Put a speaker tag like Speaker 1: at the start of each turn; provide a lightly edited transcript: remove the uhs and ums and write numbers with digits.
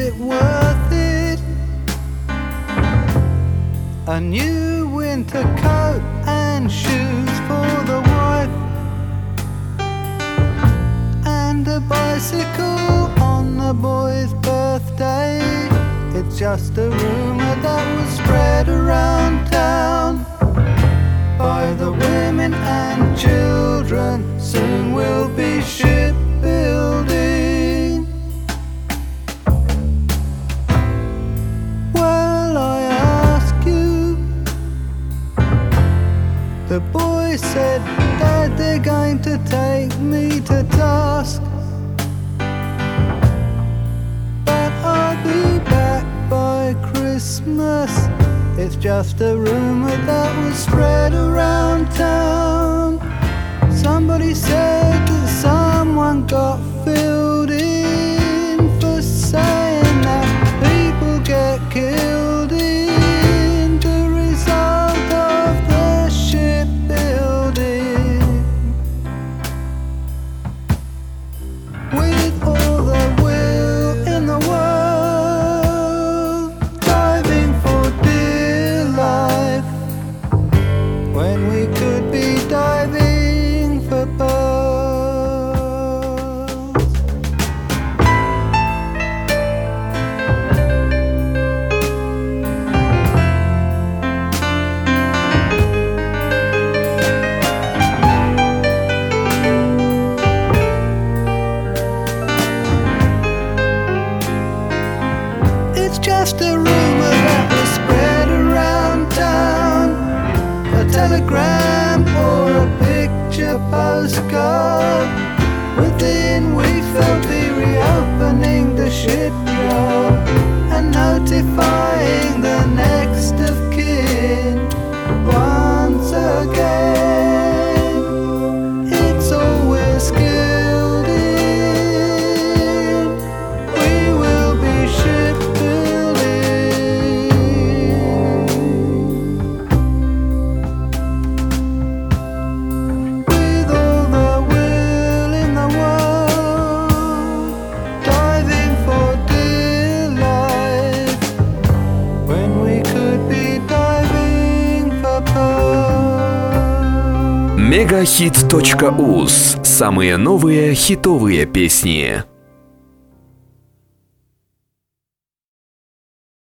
Speaker 1: it worth it? A new winter coat and shoes for the wife, and a bicycle on the boy's birthday. It's just a rumor that was spread around town by the women and children. Soon we'll be shipbuilding. Well, I ask you, the boy said, Dad, they're going to take me to task, but I'll be back by Christmas. It's just a rumor that was spread around town. Somebody said that someone got filled in for saying that people get killed in the result of the shipbuilding. With all the will in the world, diving for dear life, when we could be diving for pearls. It's just a rumor that was spread around town, a telegram or a picture postcard. Within we felt the reopening the shipyard and notifying the next of kin once again. It's always skilled in. We will be shipbuilding. With all the will in the world, diving for dear life, when we could be diving for pearls.
Speaker 2: Мегахит.уз. Самые новые хитовые песни.